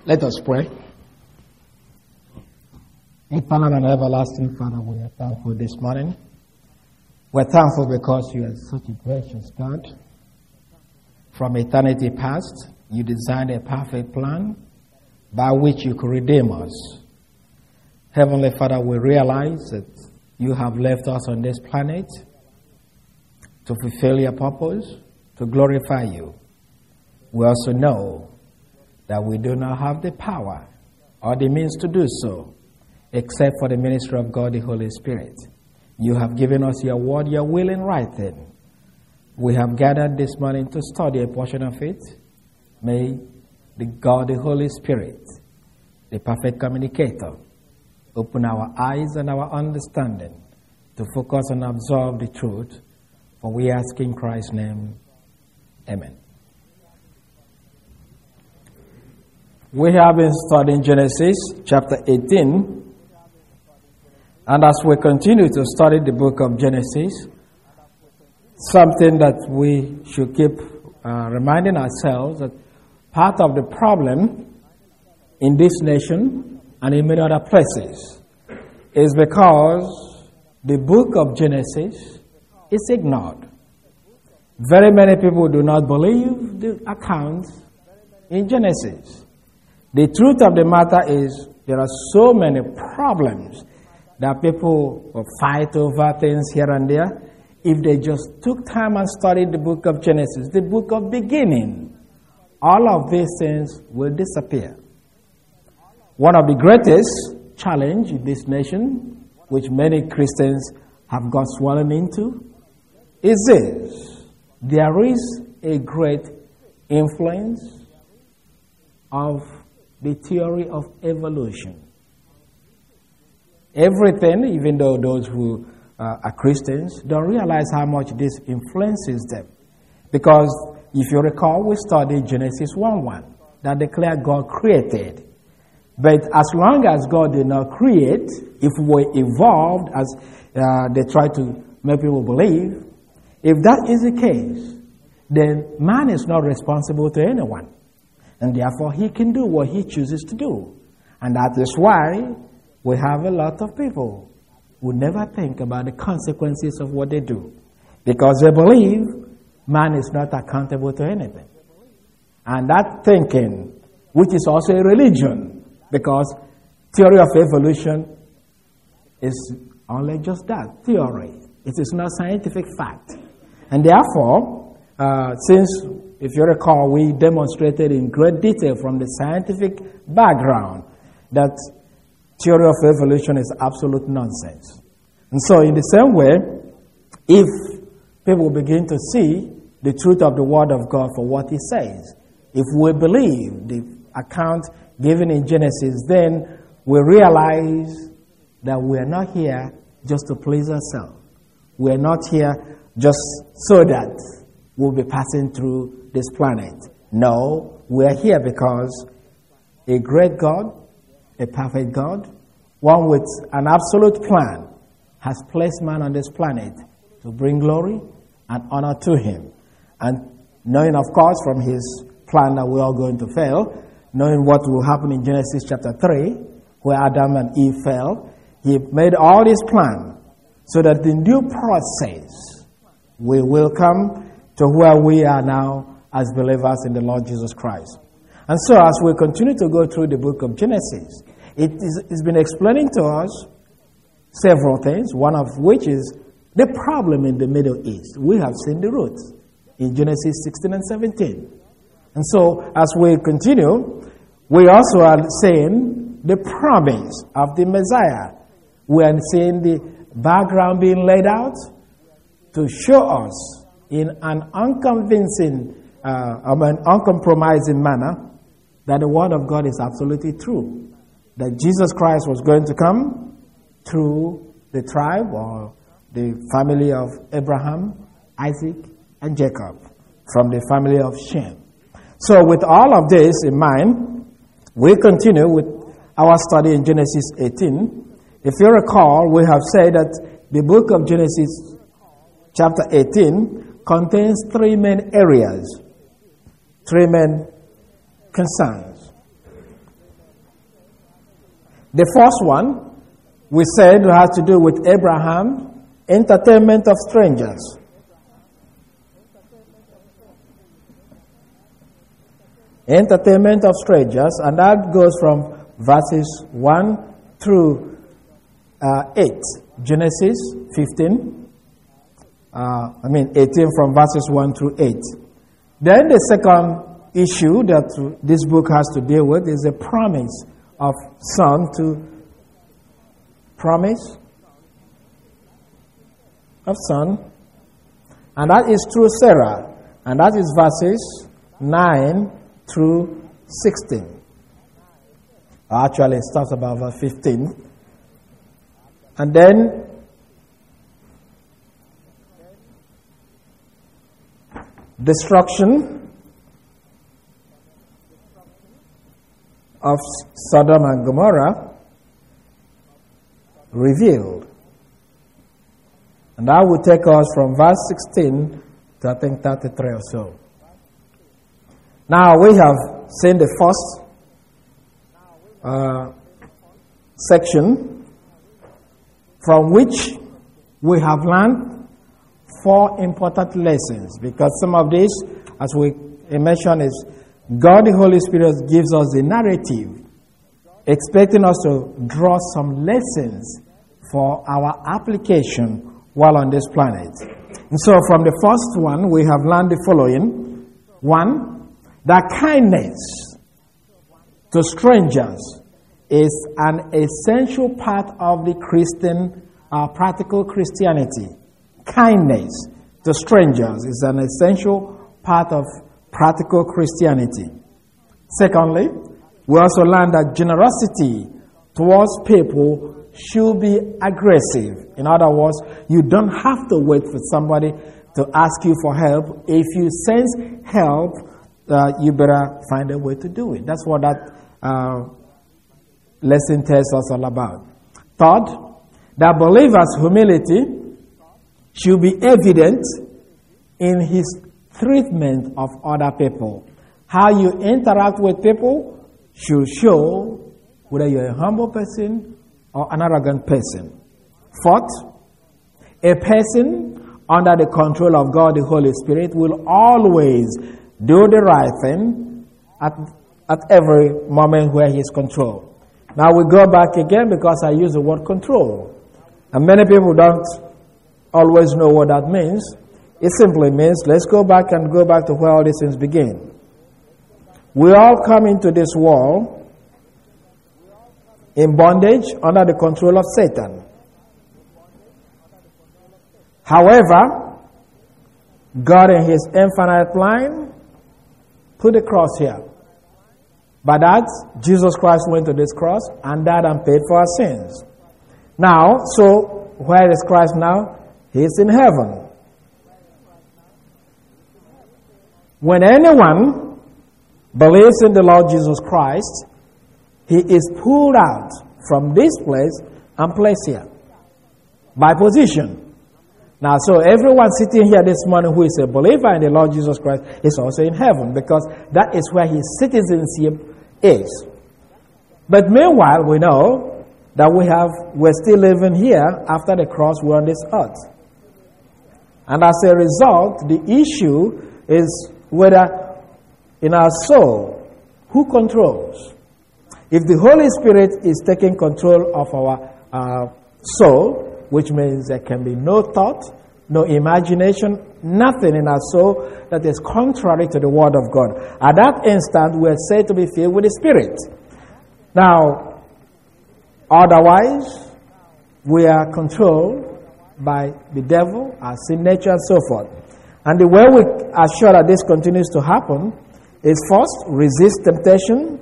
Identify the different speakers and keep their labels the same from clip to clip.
Speaker 1: Let us pray. Eternal and everlasting Father, we are thankful this morning. We're thankful because you are such a gracious God. From eternity past, you designed a perfect plan by which you could redeem us. Heavenly Father, we realize that you have left us on this planet to fulfill your purpose, to glorify you. We also know that we do not have the power or the means to do so, except for the ministry of God, the Holy Spirit. You have given us your word, your will in writing. We have gathered this morning to study a portion of it. May the God, the Holy Spirit, the perfect communicator, open our eyes and our understanding to focus and absorb the truth. For we ask in Christ's name, amen. We have been studying Genesis chapter 18. And as we continue to study the book of Genesis, something that we should keep reminding ourselves that part of the problem in this nation and in many other places is because the book of Genesis is ignored. Very many people do not believe the account in Genesis. The truth of the matter is there are so many problems that people will fight over things here and there. If they just took time and studied the book of Genesis, the book of beginning, all of these things will disappear. One of the greatest challenge in this nation, which many Christians have got swollen into, is this. There is a great influence of the theory of evolution. Everything, even though those who are Christians, don't realize how much this influences them. Because if you recall, we studied Genesis 1:1, that declared God created. But as long as God did not create, if we evolved, as they try to make people believe, if that is the case, then man is not responsible to anyone. And therefore, he can do what he chooses to do. And that is why we have a lot of people who never think about the consequences of what they do. Because they believe man is not accountable to anything. And that thinking, which is also a religion, because theory of evolution is only just that, theory. It is not scientific fact. And therefore, since, if you recall, we demonstrated in great detail from the scientific background that theory of evolution is absolute nonsense. And so in the same way, if people begin to see the truth of the Word of God for what it says, if we believe the account given in Genesis, then we realize that we are not here just to please ourselves. We are not here just so that we'll be passing through this planet. No, we are here because a great God, a perfect God, one with an absolute plan, has placed man on this planet to bring glory and honor to him. And knowing, of course, from his plan that we're all going to fail, knowing what will happen in Genesis chapter 3, where Adam and Eve fell, he made all this plan so that in due process we will come to where we are now as believers in the Lord Jesus Christ. And so as we continue to go through the book of Genesis, it's been explaining to us several things, one of which is the problem in the Middle East. We have seen the roots in Genesis 16 and 17. And so as we continue, we also are seeing the promise of the Messiah. We are seeing the background being laid out to show us in an unconvincing, an uncompromising manner that the Word of God is absolutely true. That Jesus Christ was going to come through the tribe or the family of Abraham, Isaac, and Jacob, from the family of Shem. So with all of this in mind, we continue with our study in Genesis 18. If you recall, we have said that the book of Genesis chapter 18 contains three main areas, three main concerns. The first one, we said, has to do with Abraham, entertainment of strangers. Entertainment of strangers, and that goes from verses 1 through 8. Genesis 15, 18 from verses 1 through 8. Then the second issue that this book has to deal with is the promise of son to promise of son, and that is through Sarah, and that is verses 9 through 16. Actually, it starts about verse 15. And then destruction of Sodom and Gomorrah revealed. And that will take us from verse 16 to I think 33 or so. Now we have seen the first section, from which we have learned 4 important lessons, because some of these, as we mentioned, is God the Holy Spirit gives us the narrative, expecting us to draw some lessons for our application while on this planet. And so from the first one, we have learned the following. 1, that kindness to strangers is an essential part of the Christian, practical Christianity. Kindness to strangers is an essential part of practical Christianity. Secondly, we also learn that generosity towards people should be aggressive. In other words, you don't have to wait for somebody to ask you for help. If you sense help, you better find a way to do it. That's what that lesson tells us all about. Third, that believers' humility should be evident in his treatment of other people. How you interact with people should show whether you're a humble person or an arrogant person. Fourth, a person under the control of God the Holy Spirit will always do the right thing at every moment where he is controlled. Now we go back again because I use the word control. And many people don't always know what that means. It simply means, let's go back to where all these things begin. We all come into this world in bondage under the control of Satan. However, God in his infinite plan put the cross here. By that, Jesus Christ went to this cross and died and paid for our sins. Now, so where is Christ now? He is in heaven. When anyone believes in the Lord Jesus Christ, he is pulled out from this place and placed here by position. Now, so everyone sitting here this morning who is a believer in the Lord Jesus Christ is also in heaven, because that is where his citizenship is. But meanwhile, we know that we're still living here after the cross. We're on this earth. And as a result, the issue is whether in our soul, who controls? If the Holy Spirit is taking control of our soul, which means there can be no thought, no imagination, nothing in our soul that is contrary to the Word of God. At that instant, we are said to be filled with the Spirit. Now, otherwise, we are controlled by the devil, our sin nature, and so forth. And the way we are sure that this continues to happen is first, resist temptation.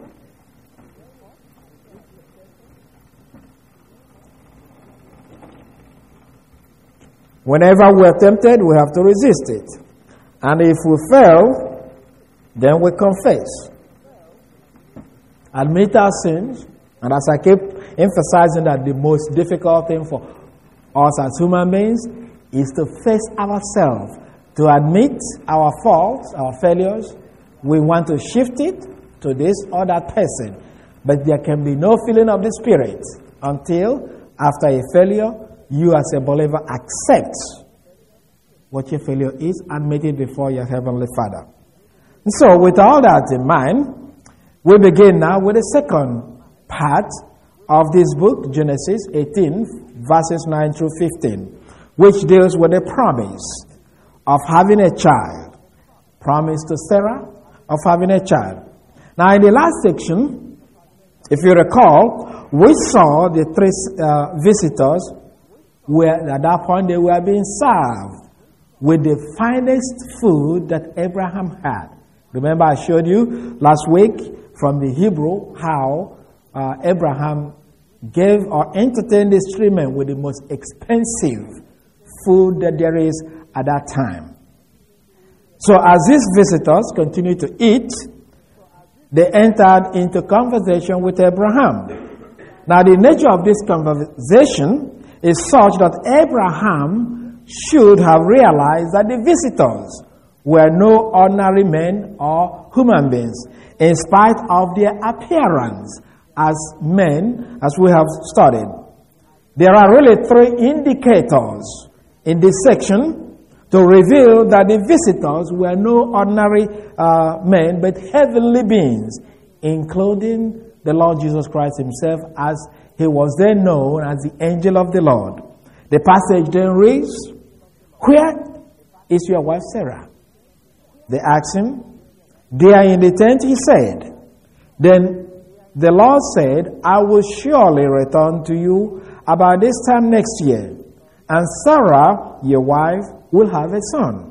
Speaker 1: Whenever we are tempted, we have to resist it. And if we fail, then we confess. Admit our sins. And as I keep emphasizing that the most difficult thing for us as human beings is to face ourselves, to admit our faults, our failures. We want to shift it to this or that person. But there can be no filling of the Spirit until, after a failure, you as a believer accept what your failure is, admit it before your Heavenly Father. And so, with all that in mind, we begin now with the second part of this book, Genesis 18, verses 9 through 15, which deals with the promise of having a child. Promise to Sarah of having a child. Now, in the last section, if you recall, we saw the three visitors where at that point they were being served with the finest food that Abraham had. Remember, I showed you last week from the Hebrew how Abraham gave or entertained his three men with the most expensive food that there is at that time. So as these visitors continued to eat, they entered into conversation with Abraham. Now the nature of this conversation is such that Abraham should have realized that the visitors were no ordinary men or human beings, in spite of their appearance as men, as we have studied. There are really three indicators in this section to reveal that the visitors were no ordinary men, but heavenly beings, including the Lord Jesus Christ himself, as he was then known as the angel of the Lord. The passage then reads, "Where is your wife Sarah?" They asked him. "There in the tent," he said. Then the Lord said, "I will surely return to you about this time next year, and Sarah, your wife, will have a son."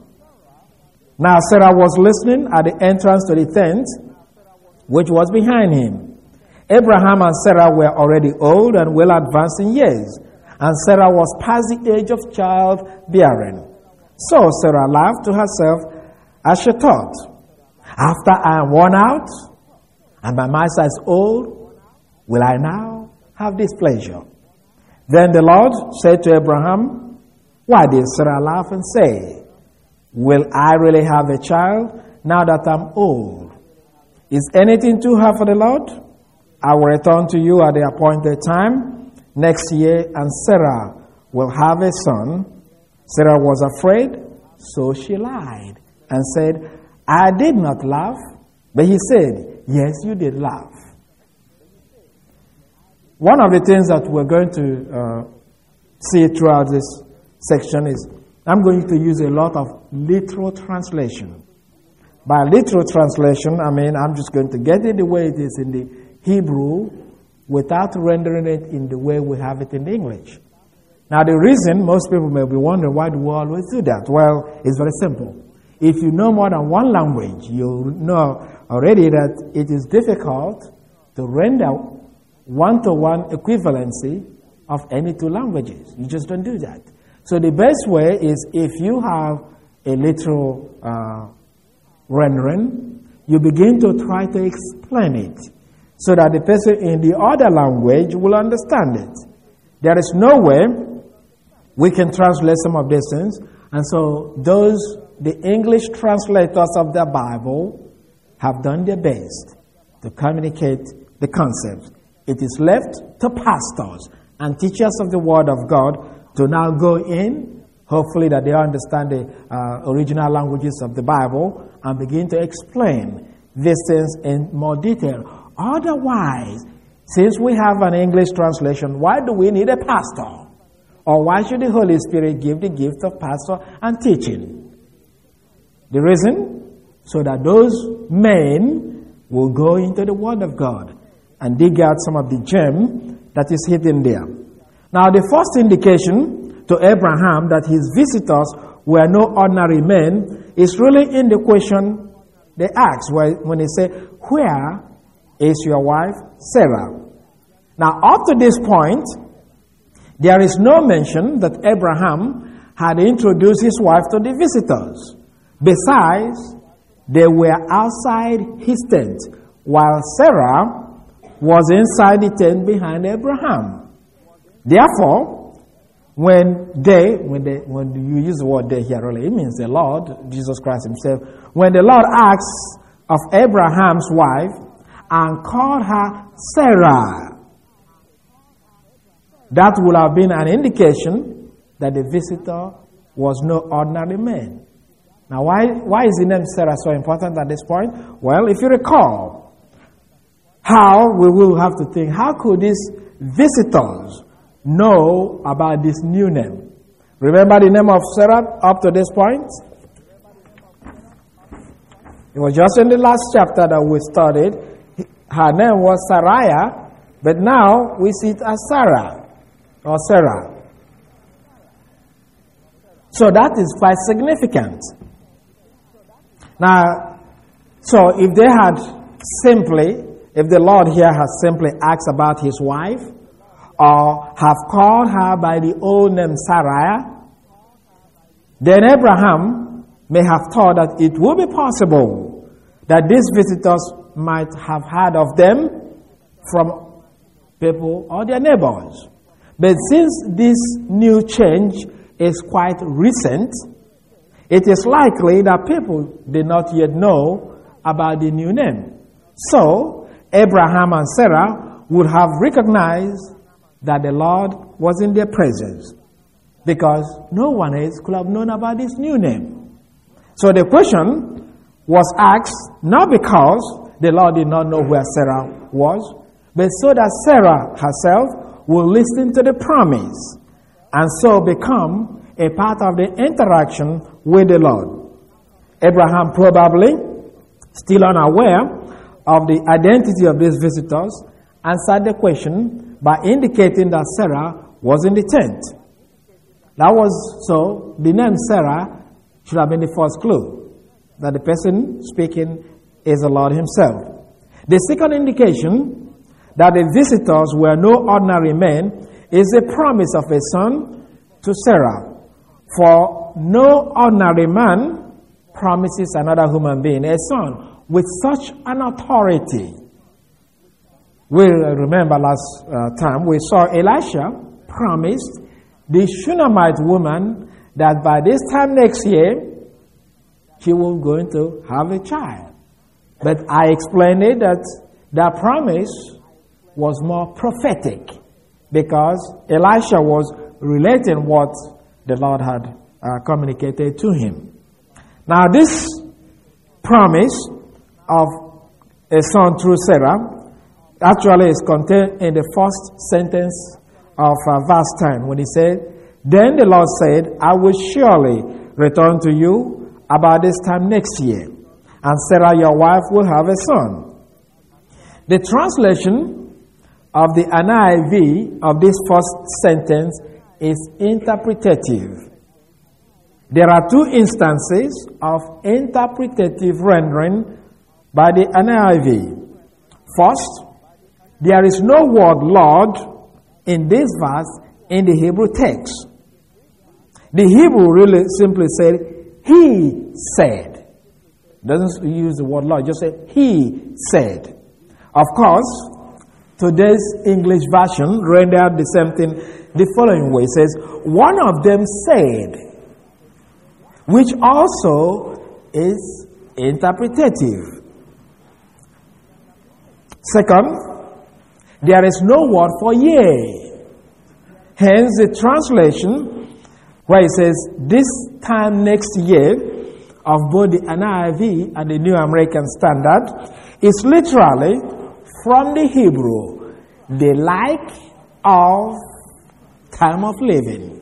Speaker 1: Now Sarah was listening at the entrance to the tent, which was behind him. Abraham and Sarah were already old and well advanced in years, and Sarah was past the age of childbearing. So Sarah laughed to herself as she thought, "After I am worn out, and my master is old, will I now have this pleasure?" Then the Lord said to Abraham, "Why did Sarah laugh and say, 'Will I really have a child now that I'm old?' Is anything too hard for the Lord? I will return to you at the appointed time next year, and Sarah will have a son." Sarah was afraid, so she lied and said, "I did not laugh." But he said, "Yes, you did laugh." One of the things that we're going to see throughout this section is I'm going to use a lot of literal translation. By literal translation, I mean I'm just going to get it the way it is in the Hebrew without rendering it in the way we have it in English. Now the reason, most people may be wondering, why do we always do that? Well, it's very simple. If you know more than one language, you know already that it is difficult to render one-to-one equivalency of any two languages. You just don't do that. So the best way is if you have a literal rendering, you begin to try to explain it so that the person in the other language will understand it. There is no way we can translate some of these things, and so the English translators of the Bible have done their best to communicate the concepts. It is left to pastors and teachers of the Word of God to now go in, hopefully that they understand the original languages of the Bible, and begin to explain these things in more detail. Otherwise, since we have an English translation, why do we need a pastor? Or why should the Holy Spirit give the gift of pastor and teaching? The reason? So that those men will go into the Word of God and dig out some of the gem that is hidden there. Now, the first indication to Abraham that his visitors were no ordinary men is really in the question they asked when they say, "Where is your wife Sarah?" Now, up to this point, there is no mention that Abraham had introduced his wife to the visitors. Besides, they were outside his tent, while Sarah was inside the tent behind Abraham. Therefore, when you use the word "they" here, really, it means the Lord, Jesus Christ himself. When the Lord asks of Abraham's wife, and called her Sarah. That would have been an indication that the visitor was no ordinary man. Now, why is the name Sarah so important at this point? Well, if you recall, we will have to think, how could these visitors know about this new name? Remember the name of Sarah up to this point? It was just in the last chapter that we studied. Her name was Sarai, but now we see it as Sarah or Sarah. So that is quite significant. Now, so if the Lord here has simply asked about his wife, or have called her by the old name Sarai, then Abraham may have thought that it would be possible that these visitors might have heard of them from people or their neighbors. But since this new change is quite recent, it is likely that people did not yet know about the new name. So, Abraham and Sarah would have recognized that the Lord was in their presence, because no one else could have known about this new name. So the question was asked not because the Lord did not know where Sarah was, but so that Sarah herself will listen to the promise and so become a part of the interaction with the Lord. Abraham, probably still unaware of the identity of these visitors, answered the question by indicating that Sarah was in the tent. That was so, the name Sarah should have been the first clue that the person speaking is the Lord himself. The second indication that the visitors were no ordinary men is the promise of a son to Sarah. For no ordinary man promises another human being a son with such an authority. We remember last time we saw Elisha promised the Shunammite woman that by this time next year she was going to have a child. But I explained it that promise was more prophetic, because Elisha was relating what the Lord had communicated to him. Now this promise of a son through Sarah actually is contained in the first sentence of verse 10, when he said, "Then the Lord said, I will surely return to you about this time next year, and Sarah your wife will have a son." The translation of the NIV of this first sentence is interpretative. There are two instances of interpretative rendering by the NIV. First, there is no word Lord in this verse in the Hebrew text. The Hebrew really simply said, He said. Doesn't use the word Lord, just say He said. Of course, today's English version rendered the same thing the following way. It says, one of them said, which also is interpretative. Second, there is no word for yea. Hence the translation where it says, this time next year, of both the NIV and the New American Standard, is literally from the Hebrew, the like of time of living.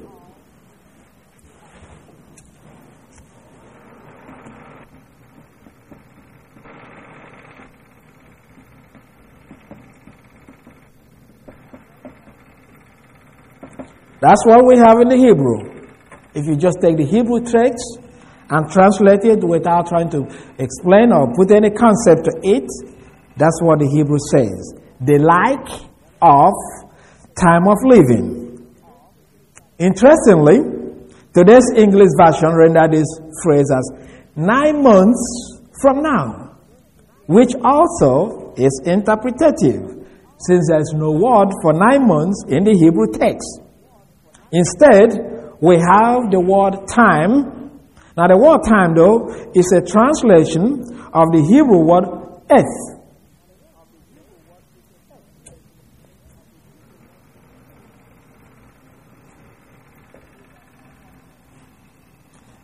Speaker 1: That's what we have in the Hebrew. If you just take the Hebrew text and translate it without trying to explain or put any concept to it, that's what the Hebrew says. The like of time of living. Interestingly, today's English version rendered this phrase as 9 months from now, which also is interpretative, since there is no word for 9 months in the Hebrew text. Instead, we have the word time. Now, the word time, though, is a translation of the Hebrew word earth.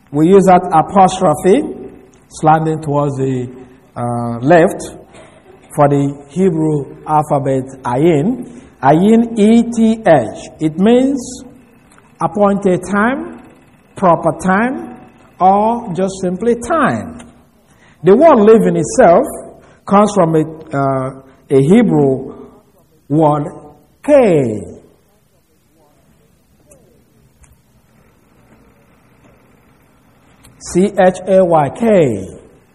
Speaker 1: We use that apostrophe slanting towards the left for the Hebrew alphabet ayin. Ayin, E-T-H. It means appointed time, proper time, or just simply time. The word living itself comes from a Hebrew word, K. C-H-A-Y-K.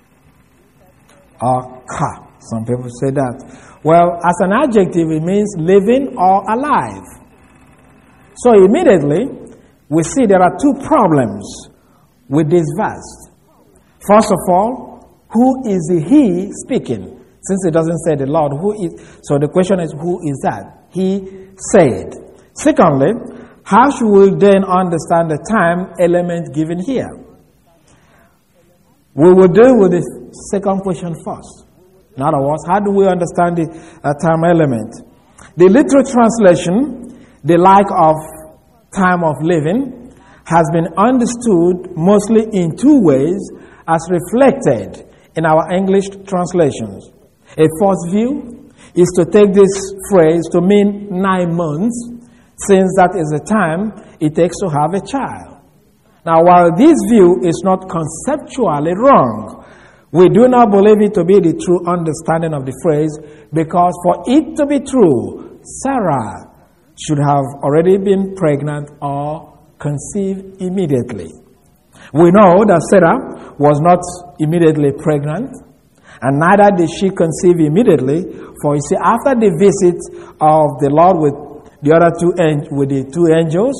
Speaker 1: Or Ka. Some people say that. Well, as an adjective, it means living or alive. So immediately, we see there are two problems with this verse. First of all, who is the he speaking? Since it doesn't say the Lord, who is? So the question is, who is that? He said. Secondly, how should we then understand the time element given here? We will deal with the second question first. In other words, how do we understand the time element? The literal translation, the like of time of living, has been understood mostly in two ways as reflected in our English translations. A first view is to take this phrase to mean 9 months, since that is the time it takes to have a child. Now, while this view is not conceptually wrong, we do not believe it to be the true understanding of the phrase, because for it to be true, Sarah should have already been pregnant or conceived immediately. We know that Sarah was not immediately pregnant, and neither did she conceive immediately, for you see, after the visit of the Lord with the two angels,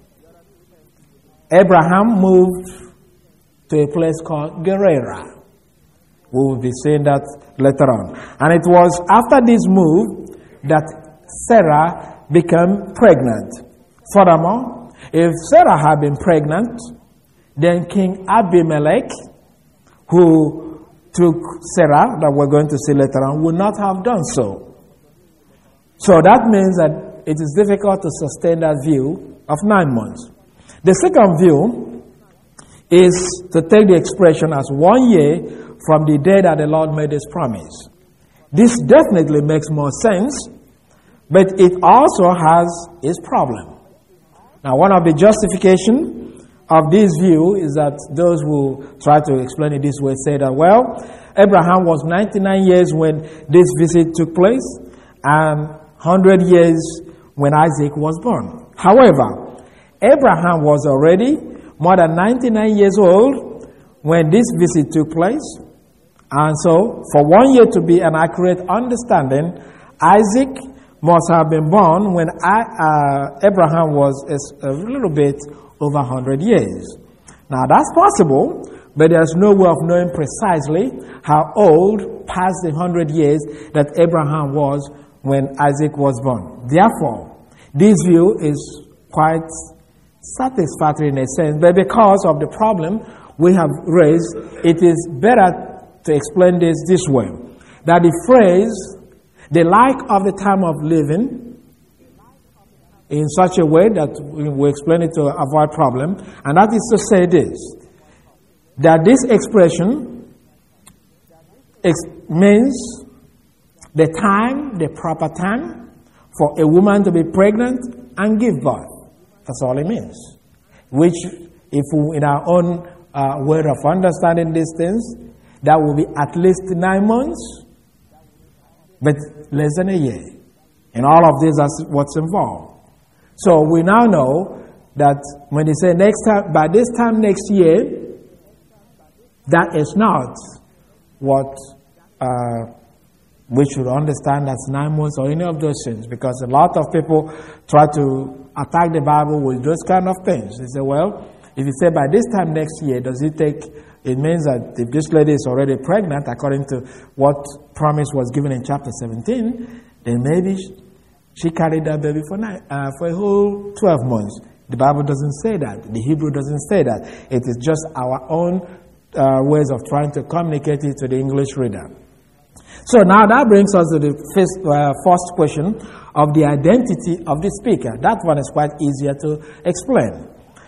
Speaker 1: Abraham moved to a place called Gerar. We will be saying that later on. And it was after this move that Sarah became pregnant. Furthermore, if Sarah had been pregnant, then King Abimelech, who took Sarah, that we're going to see later on, would not have done so. So that means that it is difficult to sustain that view of 9 months. The second view is to take the expression as 1 year from the day that the Lord made his promise. This definitely makes more sense, but it also has its problem. Now, one of the justifications of this view is that those who try to explain it this way say that, well, Abraham was 99 years when this visit took place and 100 years when Isaac was born. However, Abraham was already more than 99 years old when this visit took place. And so, for 1 year to be an accurate understanding, Isaac must have been born when Abraham was a little bit over 100 years. Now, that's possible, but there's no way of knowing precisely how old past the 100 years that Abraham was when Isaac was born. Therefore, this view is quite satisfactory in a sense, but because of the problem we have raised, it is better to explain this way, that the phrase, the like of the time of living, in such a way that we explain it to avoid problem, and that is to say this, that this expression means the time, the proper time for a woman to be pregnant and give birth. That's all it means. Which, if we, in our own way of understanding these things, that will be at least 9 months, but less than a year. And all of this is what's involved. So we now know that when they say next time, by this time next year, that is not what we should understand as 9 months or any of those things, because a lot of people try to attack the Bible with those kind of things. They say, well, if you say by this time next year, does it take... It means that if this lady is already pregnant, according to what promise was given in chapter 17, then maybe she carried that baby for a whole 12 months. The Bible doesn't say that. The Hebrew doesn't say that. It is just our own ways of trying to communicate it to the English reader. So now that brings us to the first question of the identity of the speaker. That one is quite easier to explain.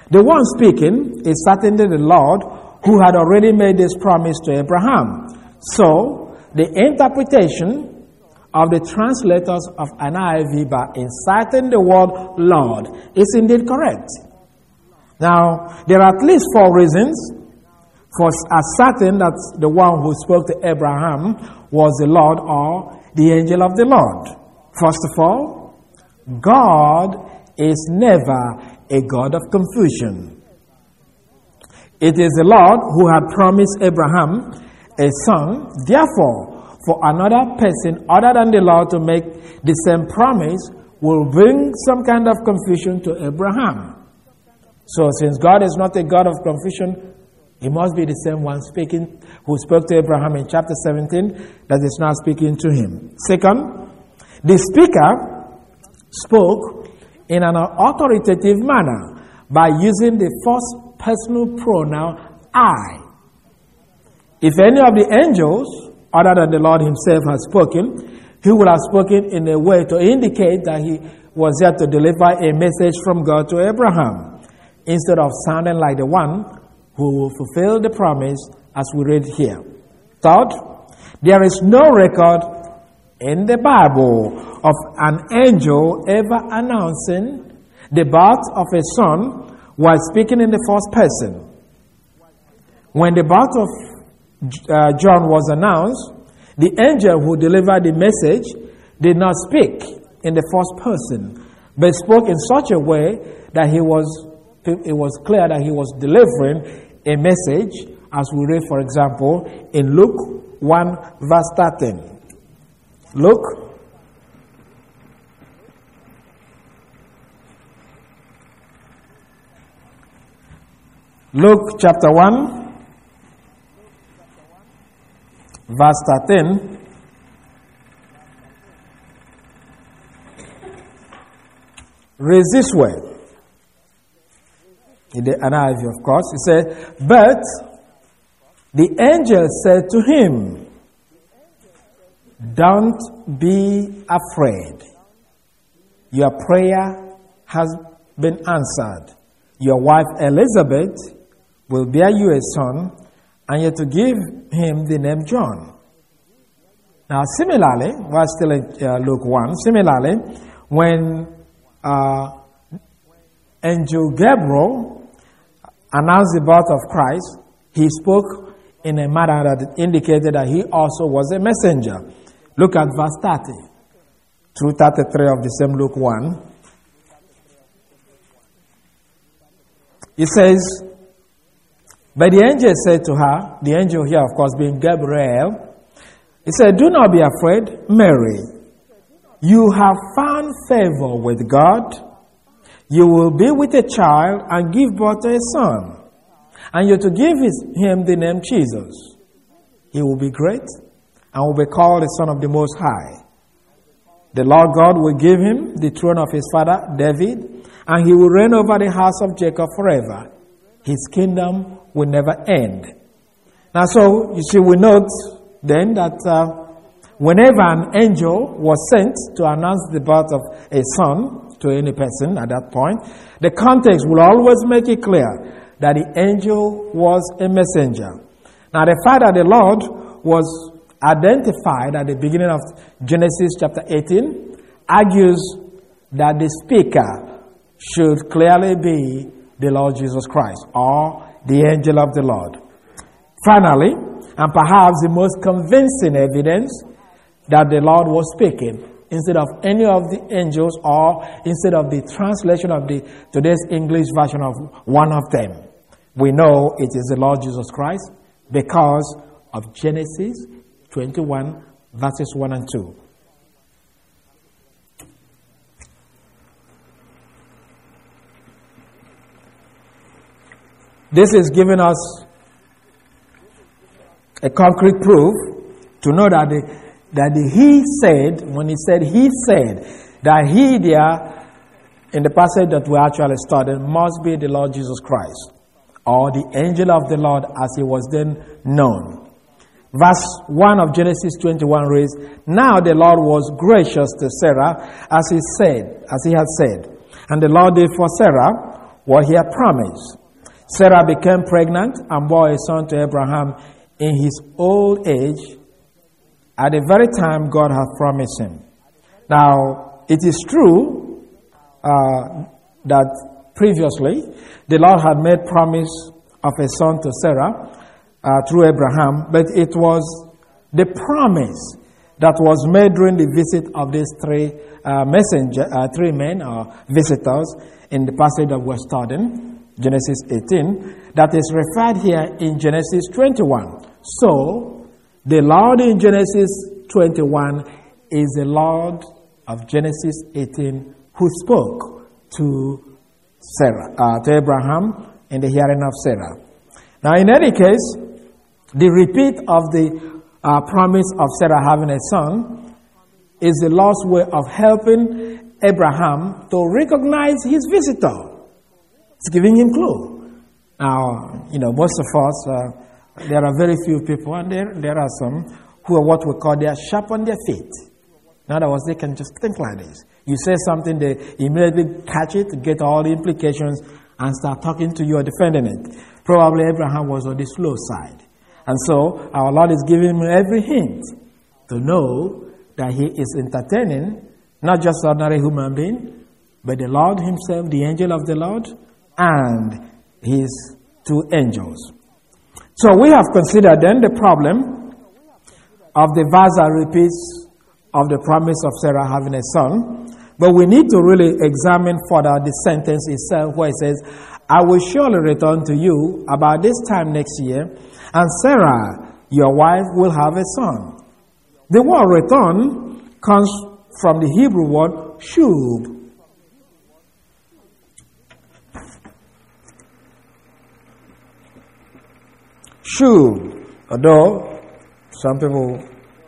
Speaker 1: The one speaking is certainly the Lord who had already made this promise to Abraham. So, the interpretation of the translators of NIV by inserting the word Lord is indeed correct. Now, there are at least 4 reasons for asserting that the one who spoke to Abraham was the Lord or the angel of the Lord. First of all, God is never a God of confusion. It is the Lord who had promised Abraham a son. Therefore, for another person other than the Lord to make the same promise will bring some kind of confusion to Abraham. So since God is not a God of confusion, he must be the same one speaking, who spoke to Abraham in chapter 17, that is now speaking to him. Second, the speaker spoke in an authoritative manner by using the first personal pronoun I. If any of the angels, other than the Lord himself, had spoken, he would have spoken in a way to indicate that he was there to deliver a message from God to Abraham, instead of sounding like the one who will fulfill the promise as we read here. Third, there is no record in the Bible of an angel ever announcing the birth of a son while speaking in the first person. When the birth of John was announced, the angel who delivered the message did not speak in the first person, but spoke in such a way that it was clear that he was delivering a message, as we read, for example, in Luke 1 verse 13. Luke chapter 1 verse 13. Reads this way. In the NIV, of course, it says, but the angel said to him, don't be afraid. Your prayer has been answered. Your wife Elizabeth will bear you a son, and you're to give him the name John. Now, similarly, we're still in Luke 1. Similarly, when angel Gabriel announced the birth of Christ, he spoke in a manner that indicated that he also was a messenger. Look at verse 30 through 33 of the same Luke 1. It says, but the angel said to her, the angel here, of course, being Gabriel, he said, do not be afraid, Mary. You have found favor with God. You will be with a child and give birth to a son. And you're to give him the name Jesus. He will be great and will be called the Son of the Most High. The Lord God will give him the throne of his father David, and he will reign over the house of Jacob forever. His kingdom will never end. Now, so, you see, we note then that whenever an angel was sent to announce the birth of a son to any person at that point, the context will always make it clear that the angel was a messenger. Now, the fact that the Lord was identified at the beginning of Genesis chapter 18 argues that the speaker should clearly be the Lord Jesus Christ or the angel of the Lord. Finally, and perhaps the most convincing evidence that the Lord was speaking instead of any of the angels or instead of the translation of the today's English version of one of them. We know it is the Lord Jesus Christ because of Genesis 21 verses 1 and 2. This is giving us a concrete proof to know that he said, when he said, that he there, in the passage that we actually studied, must be the Lord Jesus Christ, or the angel of the Lord as he was then known. Verse 1 of Genesis 21 reads, now the Lord was gracious to Sarah as he had said. And the Lord did for Sarah what he had promised. Sarah became pregnant and bore a son to Abraham in his old age, at the very time God had promised him. Now, it is true that previously the Lord had made promise of a son to Sarah through Abraham, but it was the promise that was made during the visit of these three men or visitors in the passage that we're studying, Genesis 18, that is referred here in Genesis 21. So, the Lord in Genesis 21 is the Lord of Genesis 18 who spoke to Sarah, to Abraham in the hearing of Sarah. Now, in any case, the repeat of the promise of Sarah having a son is the Lord's way of helping Abraham to recognize his visitor. It's giving him clue. Now, most of us, there are very few people, and there are some who are what we call, they are sharp on their feet. In other words, they can just think like this. You say something, they immediately catch it, get all the implications, and start talking to you or defending it. Probably Abraham was on the slow side. And so, our Lord is giving him every hint to know that he is entertaining not just ordinary human being, but the Lord himself, the angel of the Lord, and his two angels. So we have considered then the problem of the verse that repeats of the promise of Sarah having a son. But we need to really examine further the sentence itself where it says, I will surely return to you about this time next year, and Sarah, your wife, will have a son. The word return comes from the Hebrew word shub. Shub, although some people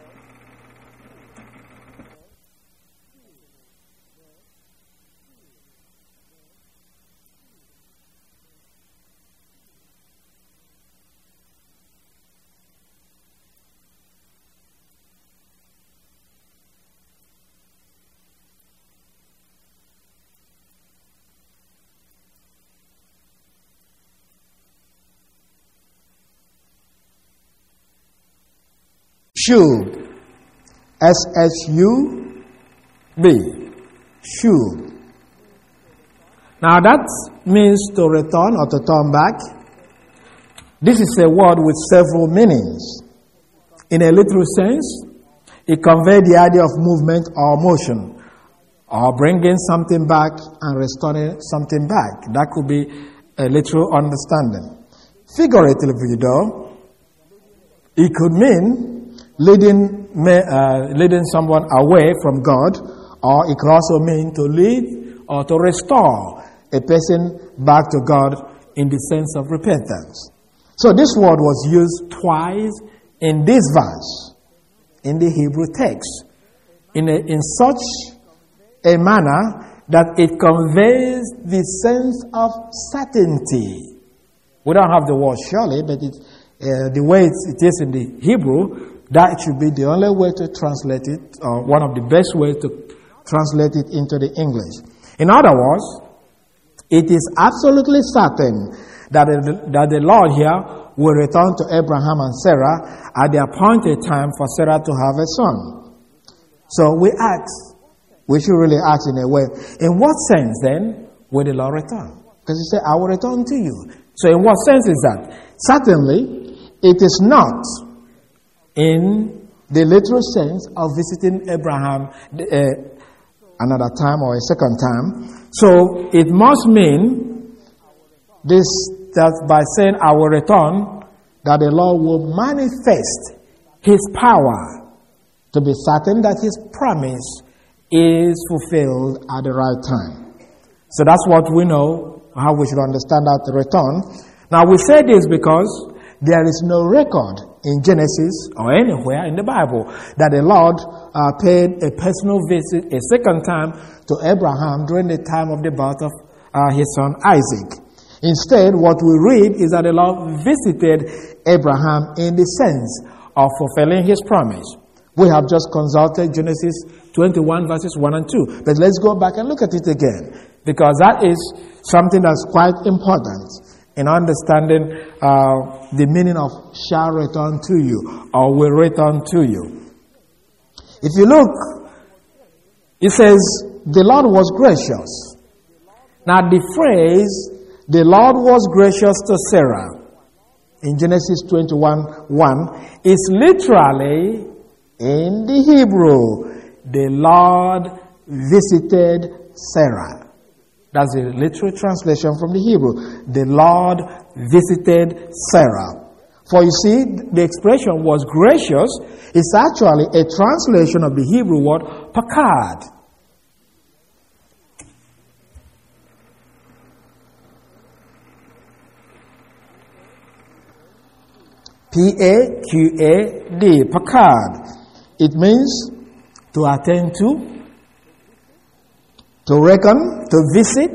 Speaker 1: Shub, S-H-U-B, shub. Now that means to return or to turn back. This is a word with several meanings. In a literal sense, it conveys the idea of movement or motion, or bringing something back and restoring something back. That could be a literal understanding. Figuratively, though, it could mean leading someone away from God, or it could also mean to lead or to restore a person back to God in the sense of repentance. So this word was used twice in this verse, in the Hebrew text, in such a manner that it conveys the sense of certainty. We don't have the word surely, but the way it is in the Hebrew, that should be the only way to translate it, or one of the best ways to translate it into the English. In other words, it is absolutely certain that the Lord here will return to Abraham and Sarah at the appointed time for Sarah to have a son. So we should really ask in a way, in what sense then will the Lord return? Because he said, I will return to you. So in what sense is that? Certainly, it is not in the literal sense of visiting Abraham another time or a second time. So it must mean this, that by saying I will return, that the Lord will manifest his power to be certain that his promise is fulfilled at the right time. So that's what we know, how we should understand that return. Now we say this because there is no record in Genesis or anywhere in the Bible that the Lord paid a personal visit a second time to Abraham during the time of the birth of his son Isaac. Instead, what we read is that the Lord visited Abraham in the sense of fulfilling his promise. We have just consulted Genesis 21 verses 1 and 2. But let's go back and look at it again, because that is something that's quite important in understanding the meaning of shall return to you or will return to you. If you look, it says, the Lord was gracious. Now the phrase, the Lord was gracious to Sarah, in Genesis 21:1, is literally, in the Hebrew, the Lord visited Sarah. That's a literal translation from the Hebrew. The Lord visited Sarah. For you see, the expression was gracious is actually a translation of the Hebrew word pakad. P-A-Q-A-D, pakad. It means to attend to reckon, to visit.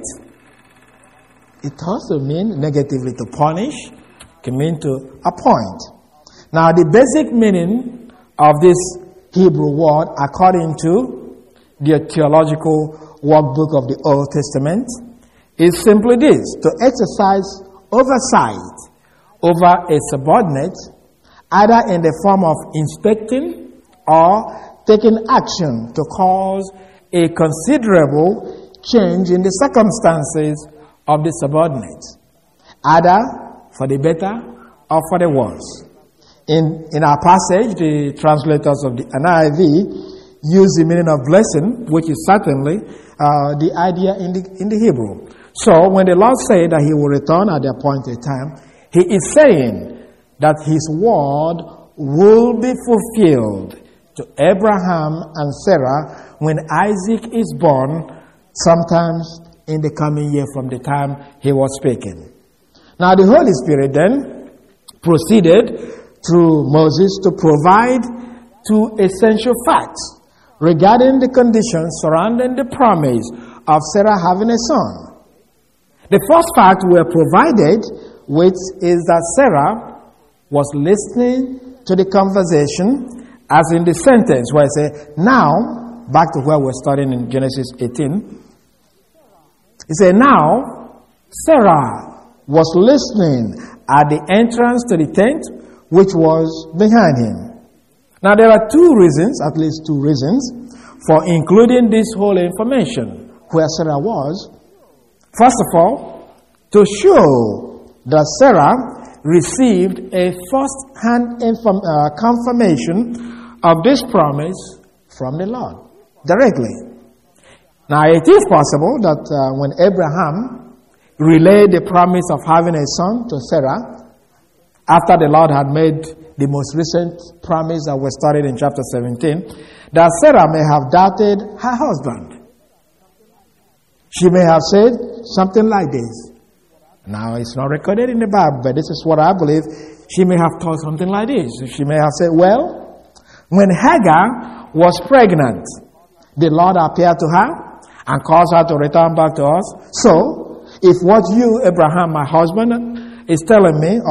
Speaker 1: It also means negatively to punish, can mean to appoint. Now the basic meaning of this Hebrew word, according to the theological workbook of the Old Testament, is simply this: to exercise oversight over a subordinate, either in the form of inspecting or taking action to cause a considerable change in the circumstances of the subordinate, either for the better or for the worse. In our passage, the translators of the NIV use the meaning of blessing, which is certainly the idea in the Hebrew. So when the Lord said that he will return at the appointed time, he is saying that his word will be fulfilled to Abraham and Sarah when Isaac is born, sometimes in the coming year from the time he was speaking. Now the Holy Spirit then proceeded through Moses to provide two essential facts regarding the conditions surrounding the promise of Sarah having a son. The first fact we are provided with is that Sarah was listening to the conversation, as in the sentence where I say, now, back to where we're studying in Genesis 18. He said, now, Sarah was listening at the entrance to the tent, which was behind him. Now, there are two reasons, at least two reasons, for including this whole information, where Sarah was. First of all, to show that Sarah received a first-hand confirmation of this promise from the Lord, directly. Now, it is possible that when Abraham relayed the promise of having a son to Sarah, after the Lord had made the most recent promise that was studied in chapter 17, that Sarah may have doubted her husband. She may have said something like this. Now, it's not recorded in the Bible, but this is what I believe. She may have thought something like this. She may have said, well, when Hagar was pregnant, the Lord appeared to her and caused her to return back to us. So, if what you, Abraham, my husband, is telling me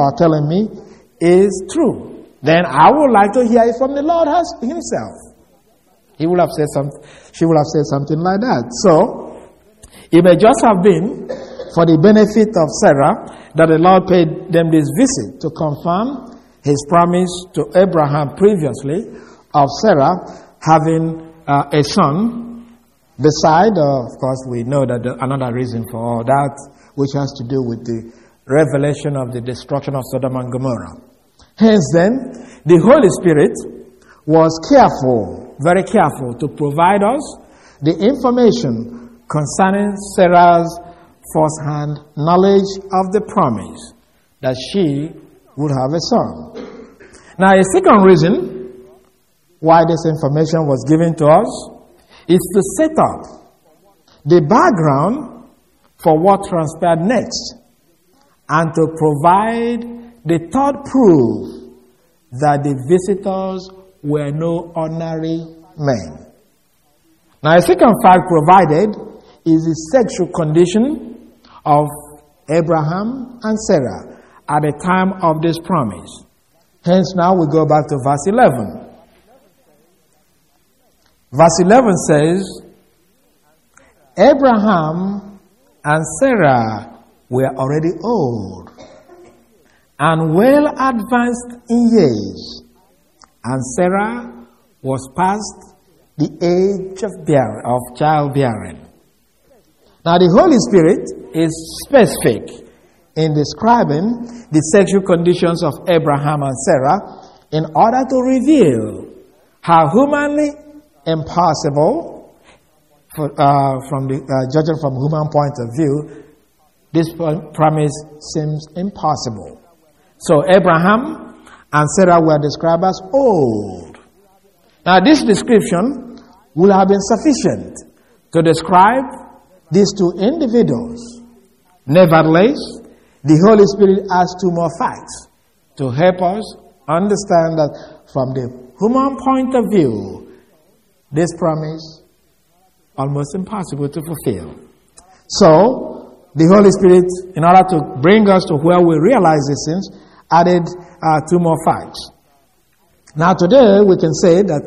Speaker 1: is true, then I would like to hear it from the Lord himself. She would have said something like that. So, it may just have been for the benefit of Sarah that the Lord paid them this visit to confirm his promise to Abraham previously of Sarah having a son. Beside, of course, we know that another reason for all that, which has to do with the revelation of the destruction of Sodom and Gomorrah. Hence then, the Holy Spirit was careful, very careful, to provide us the information concerning Sarah's first-hand knowledge of the promise that she would have a son. Now, a second reason why this information was given to us is to set up the background for what transpired next and to provide the third proof that the visitors were no ordinary men. Now, a second fact provided is the sexual condition of Abraham and Sarah at the time of this promise. Hence, now we go back to verse 11. Verse 11 says, Abraham and Sarah were already old and well advanced in years, and Sarah was past the age of childbearing. Now the Holy Spirit is specific in describing the sexual conditions of Abraham and Sarah in order to reveal how humanly impossible, judging from human point of view, this promise seems impossible. So Abraham and Sarah were described as old. Now this description will have been sufficient to describe these two individuals. Nevertheless, the Holy Spirit adds two more facts to help us understand that from the human point of view, this promise almost impossible to fulfill. So, the Holy Spirit, in order to bring us to where we realize these things, added two more facts. Now today, we can say that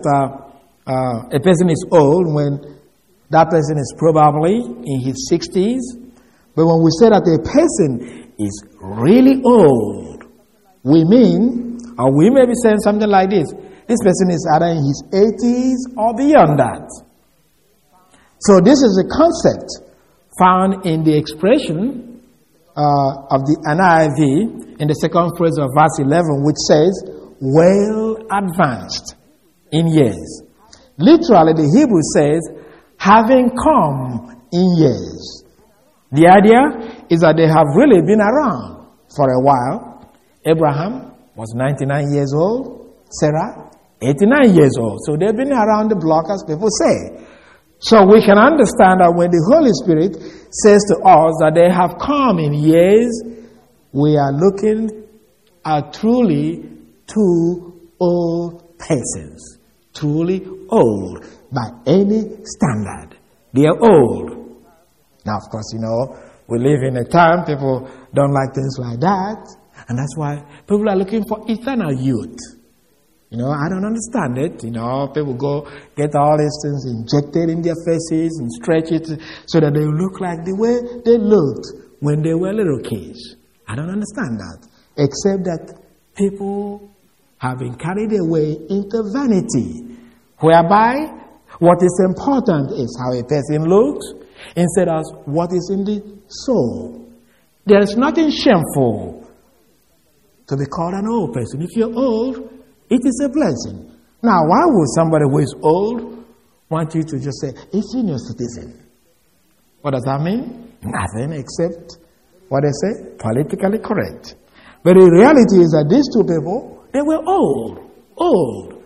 Speaker 1: a person is old when that person is probably in his 60s. But when we say that a person is really old, we mean, or we may be saying something like this: this person is either in his 80s or beyond that. So this is a concept found in the expression of the NIV in the second phrase of verse 11, which says, well advanced in years. Literally, the Hebrew says, having come in years. The idea is that they have really been around for a while. Abraham was 99 years old, Sarah 89 years old. So they've been around the block, as people say. So we can understand that when the Holy Spirit says to us that they have come in years, we are looking at truly two old persons. Truly old by any standard. They are old. Now, of course, we live in a time people don't like things like that. And that's why people are looking for eternal youth. I don't understand it. People go get all these things injected in their faces and stretch it so that they look like the way they looked when they were little kids. I don't understand that. Except that people have been carried away into vanity, whereby what is important is how a person looks instead of what is in the soul. There is nothing shameful to be called an old person. If you're old, it is a blessing. Now, why would somebody who is old want you to just say, a senior citizen? What does that mean? Nothing except what they say, politically correct. But the reality is that these two people, they were old,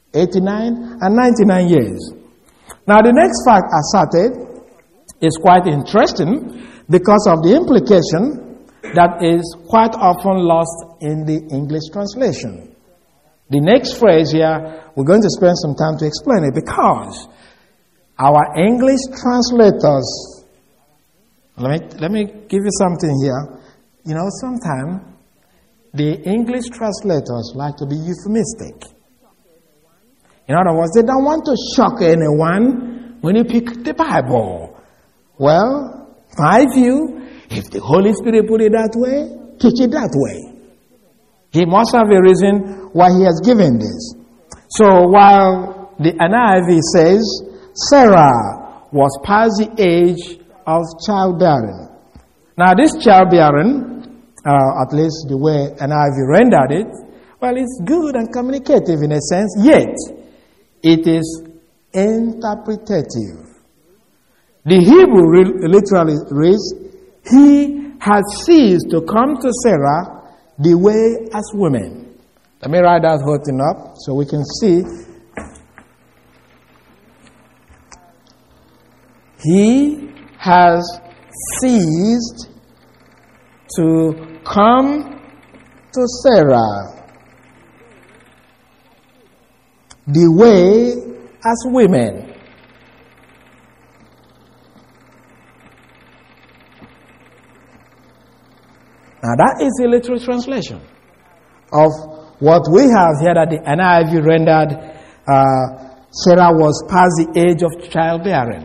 Speaker 1: 89 and 99 years. Now, the next fact asserted is quite interesting because of the implication that is quite often lost in the English translation. The next phrase here, we're going to spend some time to explain it because our English translators, let me give you something here. Sometimes the English translators like to be euphemistic. In other words, they don't want to shock anyone when you pick the Bible. Well, my view, if the Holy Spirit put it that way, teach it that way. He must have a reason why he has given this. So while the NIV says Sarah was past the age of childbearing. Now this childbearing, at least the way NIV rendered it, well, it's good and communicative in a sense, yet it is interpretative. The Hebrew literally reads, he had ceased to come to Sarah the way as women. Let me write that whole thing up so we can see. He has ceased to come to Sarah the way as women. Now that is a literal translation of what we have here that the NIV rendered Sarah was past the age of childbearing.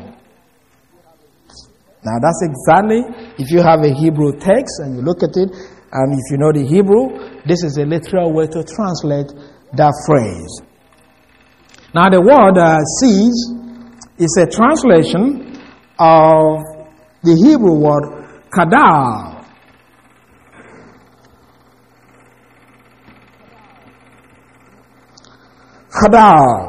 Speaker 1: Now that's exactly, if you have a Hebrew text and you look at it, and if you know the Hebrew, this is a literal way to translate that phrase. Now the word sees is a translation of the Hebrew word kadal. Kadal.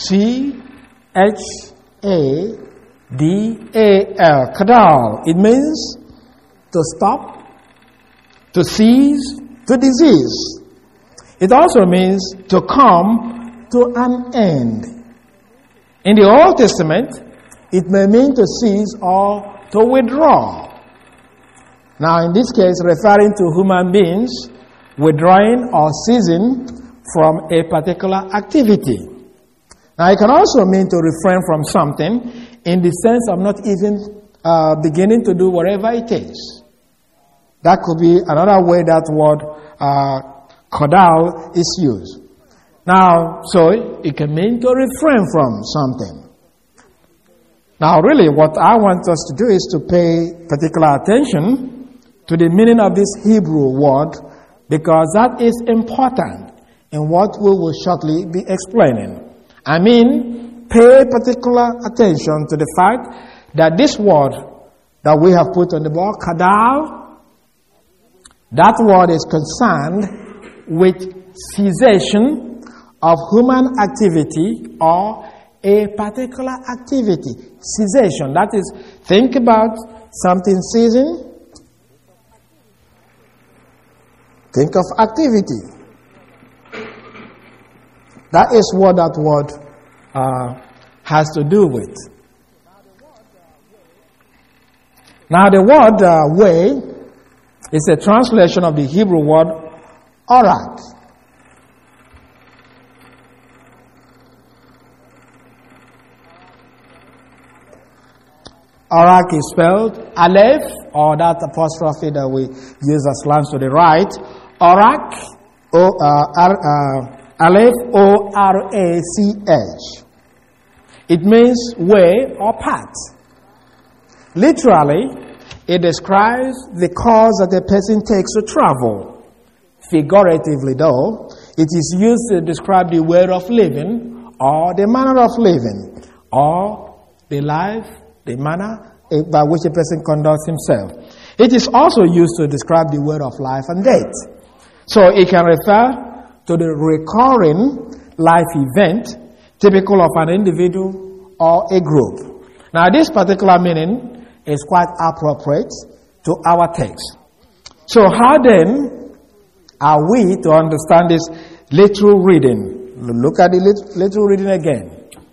Speaker 1: C-H-A-D-A-L. Kadal. It means to stop, to cease, to desist. It also means to come to an end. In the Old Testament, it may mean to cease or to withdraw. Now, in this case, referring to human beings withdrawing or ceasing from a particular activity. Now, it can also mean to refrain from something in the sense of not even beginning to do whatever it is. That could be another way that word kadal is used. Now, so it can mean to refrain from something. Now, really, what I want us to do is to pay particular attention to the meaning of this Hebrew word, because that is important in what we will shortly be explaining. I mean, pay particular attention to the fact that this word that we have put on the board, kadal, that word is concerned with cessation of human activity or a particular activity. Cessation, that is, think about something ceasing. Think of activity. That is what that word has to do with. Now the word way is a translation of the Hebrew word orak. Orak is spelled Aleph, or that apostrophe that we use as slants to the right. Orak, Aleph, O-R-A-C-H. It means way or path. Literally, it describes the course that a person takes to travel. Figuratively, though, it is used to describe the way of living or the manner of living or the life, the manner by which a person conducts himself. It is also used to describe the way of life and death. So it can refer to the recurring life event typical of an individual or a group. Now, this particular meaning is quite appropriate to our text. So how then are we to understand this literal reading? Look at the literal reading again.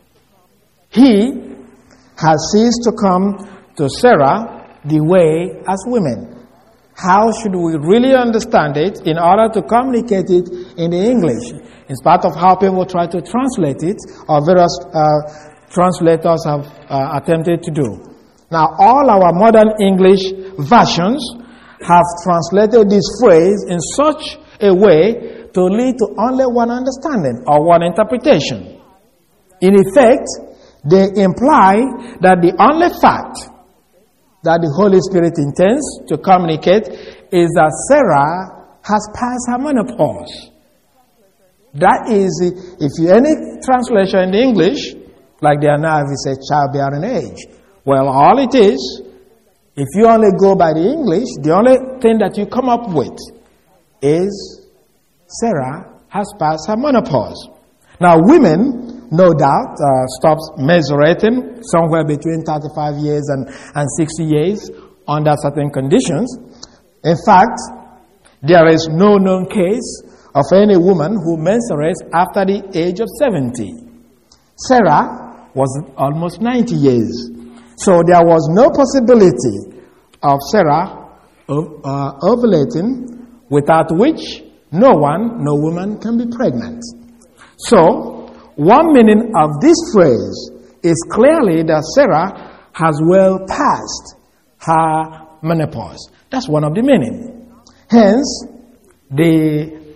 Speaker 1: He has ceased to come to Sarah the way as women. How should we really understand it in order to communicate it in the English? In spite of how people try to translate it, or various translators have attempted to do. Now, all our modern English versions have translated this phrase in such a way to lead to only one understanding or one interpretation. In effect, they imply that the only fact that the Holy Spirit intends to communicate is that Sarah has passed her menopause. That is, if you any translation in the English, like they are now, if it says childbearing age. Well, all it is, if you only go by the English, the only thing that you come up with is Sarah has passed her menopause. Now, women, no doubt, stops menstruating somewhere between 35 years and 60 years under certain conditions. In fact, there is no known case of any woman who menstruates after the age of 70. Sarah was almost 90 years. So there was no possibility of Sarah ovulating, without which no woman can be pregnant. So, one meaning of this phrase is clearly that Sarah has well passed her menopause. That's one of the meaning. Hence, the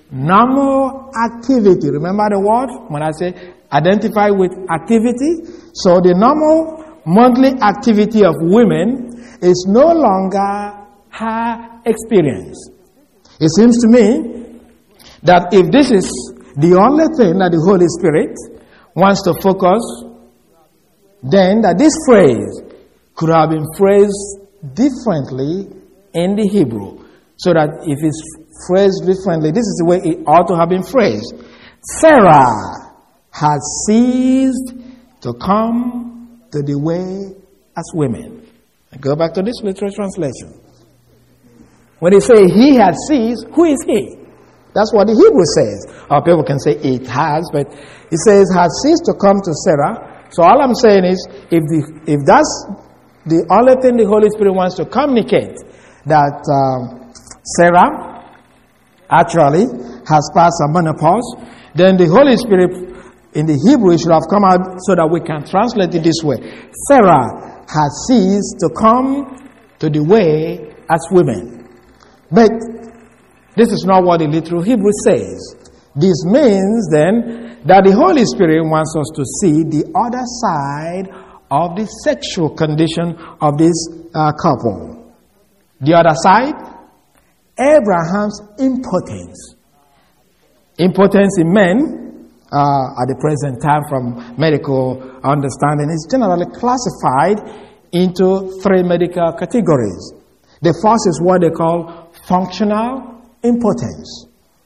Speaker 1: normal activity. Remember the word when I say identify with activity? So the normal monthly activity of women is no longer her experience. It seems to me that if this is the only thing that the Holy Spirit wants to focus, then that this phrase could have been phrased differently in the Hebrew. So that if it's phrased differently, this is the way it ought to have been phrased. Sarah has ceased to come to the way as women. I go back to this literal translation. When they say he had ceased, who is he? That's what the Hebrew says. Or people can say it has, but it says has ceased to come to Sarah. So all I'm saying is, if that's the only thing the Holy Spirit wants to communicate, that Sarah actually has passed a menopause, then the Holy Spirit in the Hebrew should have come out so that we can translate it this way. Sarah has ceased to come to the way as women. But this is not what the literal Hebrew says. This means then that the Holy Spirit wants us to see the other side of the sexual condition of this couple. The other side, Abraham's impotence. Impotence in men at the present time from medical understanding is generally classified into three medical categories. The first is what they call functional impotence.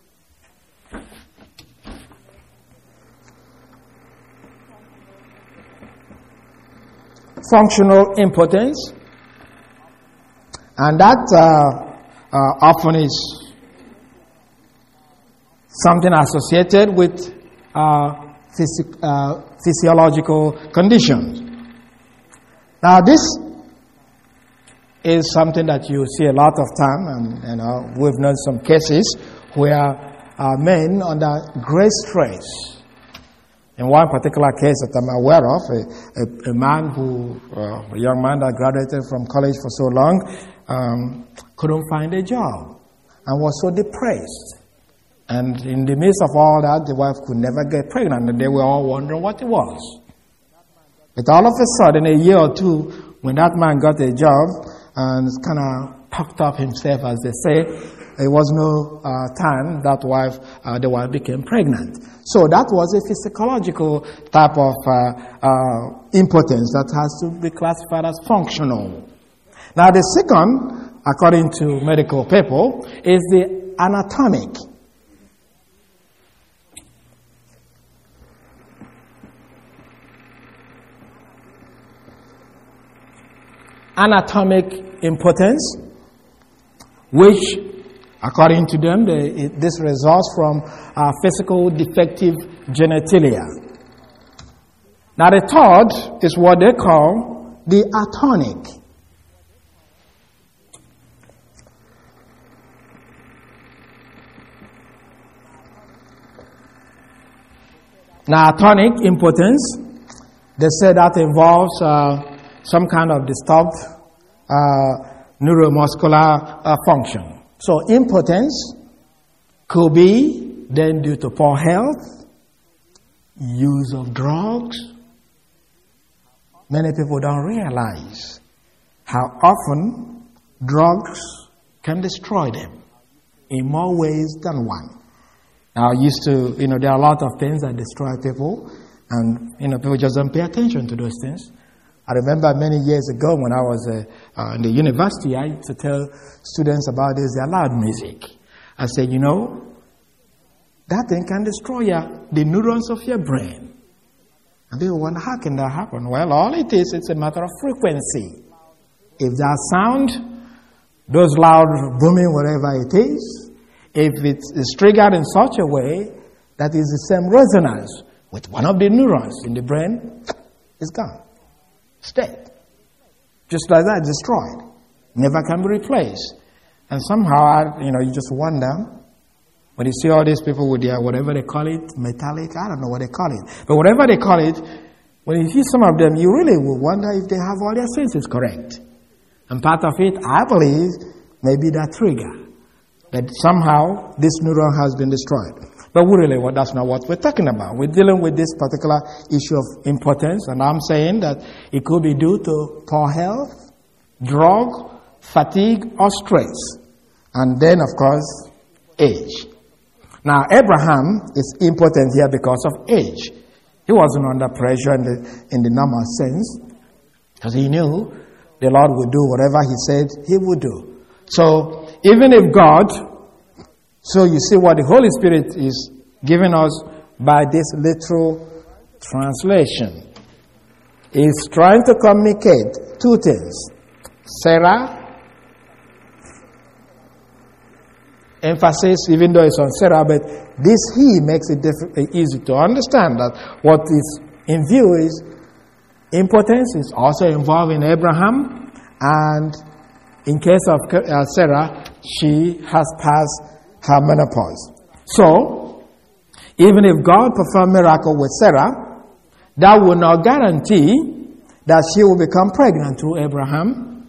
Speaker 1: Functional impotence, and that often is something associated with physiological conditions. Now, this is something that you see a lot of time, and we've known some cases where men under great stress. In one particular case that I'm aware of, a man a young man that graduated from college for so long, couldn't find a job and was so depressed. And in the midst of all that, the wife could never get pregnant, and they were all wondering what it was. But all of a sudden, a year or two, when that man got a job and kind of puffed up himself, as they say, it was no time that the wife became pregnant. So that was a physiological type of impotence that has to be classified as functional. Now the second, according to medical people, is the anatomic. Anatomic impotence, which, according to them, this results from physical defective genitalia. Now the third is what they call the atonic. Now atonic impotence, they say that involves some kind of disturbed neuromuscular function. So impotence could be then due to poor health, use of drugs. Many people don't realize how often drugs can destroy them in more ways than one. Now, there are a lot of things that destroy people, and people just don't pay attention to those things. I remember many years ago when I was in the university, I used to tell students about this, the loud music. I said, that thing can destroy the neurons of your brain. And people wonder, how can that happen? Well, all it is, it's a matter of frequency. If that sound, those loud booming, whatever it is, if it is triggered in such a way that is the same resonance with one of the neurons in the brain, it's gone. It's dead. Just like that, destroyed. Never can be replaced. And somehow, you just wonder, when you see all these people with their, whatever they call it, metallic, I don't know what they call it. But whatever they call it, when you see some of them, you really will wonder if they have all their senses correct. And part of it, I believe, may be that trigger. that somehow this neuron has been destroyed. But that's not what we're talking about. We're dealing with this particular issue of impotence, and I'm saying that it could be due to poor health, drug, fatigue, or stress. And then, of course, age. Now, Abraham is impotent here because of age. He wasn't under pressure in the normal sense, because he knew the Lord would do whatever he said he would do. So, even if God... So you see what the Holy Spirit is giving us by this literal translation. He's trying to communicate two things. Sarah, emphasis even though it's on Sarah, but this he makes it easy to understand that what is in view is impotence is also involving Abraham, and in case of Sarah, she has passed her menopause. So, even if God performed miracle with Sarah, that will not guarantee that she will become pregnant through Abraham.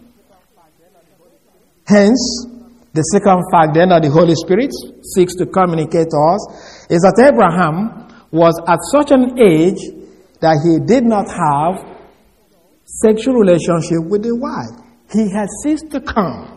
Speaker 1: Hence, the second fact then that the Holy Spirit seeks to communicate to us is that Abraham was at such an age that he did not have sexual relationship with the wife. He had ceased to come.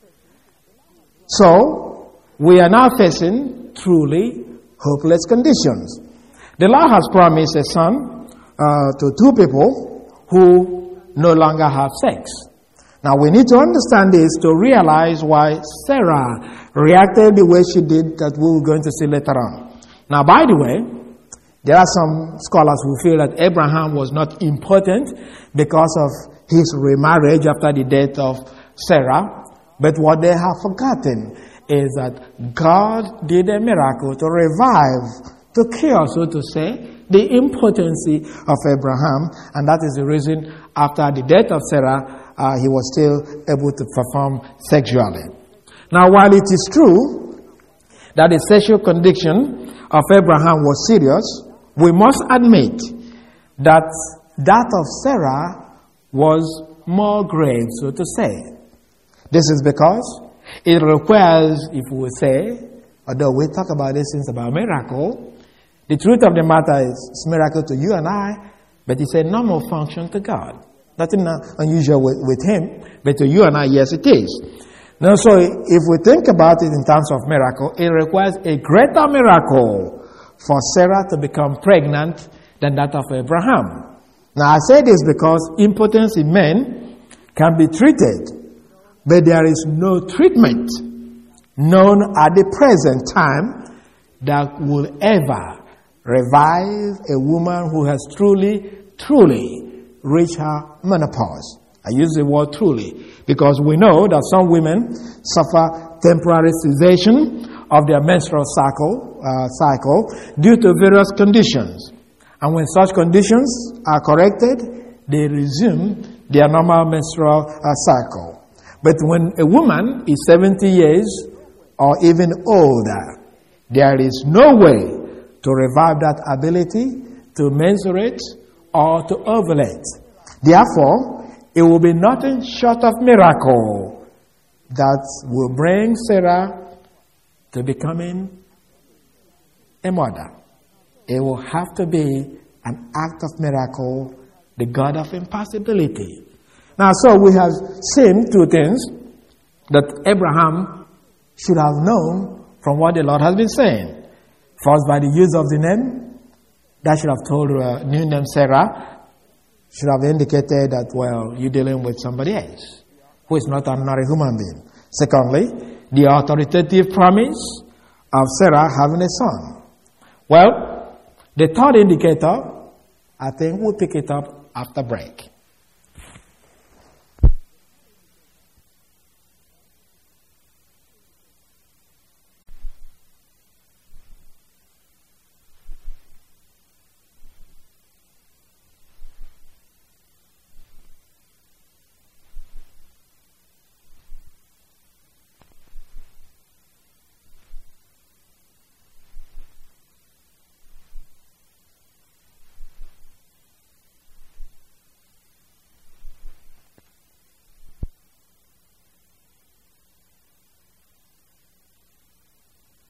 Speaker 1: So, we are now facing truly hopeless conditions. The Lord has promised a son to two people who no longer have sex. Now we need to understand this to realize why Sarah reacted the way she did, that we were going to see later on. Now, by the way, there are some scholars who feel that Abraham was not impotent because of his remarriage after the death of Sarah, but what they have forgotten is that God did a miracle to revive, to cure, so to say, the impotency of Abraham, and that is the reason after the death of Sarah, he was still able to perform sexually. Now, while it is true that the sexual condition of Abraham was serious, we must admit that that of Sarah was more grave, so to say. This is because it requires, if we say, although we talk about these things about miracle, the truth of the matter is it's a miracle to you and I, but it's a normal function to God. Nothing unusual with him, but to you and I, yes, it is. Now, so if we think about it in terms of miracle, it requires a greater miracle for Sarah to become pregnant than that of Abraham. Now, I say this because impotence in men can be treated, but there is no treatment known at the present time that will ever revive a woman who has truly reached her menopause. I use the word truly because we know that some women suffer temporary cessation of their menstrual cycle due to various conditions. And when such conditions are corrected, they resume their normal menstrual cycle. But when a woman is 70 years or even older, there is no way to revive that ability to menstruate or to ovulate. Therefore, it will be nothing short of miracle that will bring Sarah to becoming a mother. It will have to be an act of miracle, the God of impossibility. Now, so we have seen two things that Abraham should have known from what the Lord has been saying. First, by the use of the name, that should have told her new name Sarah, should have indicated that, well, you're dealing with somebody else who is not an ordinary human being. Secondly, the authoritative promise of Sarah having a son. Well, the third indicator, I think we'll pick it up after break.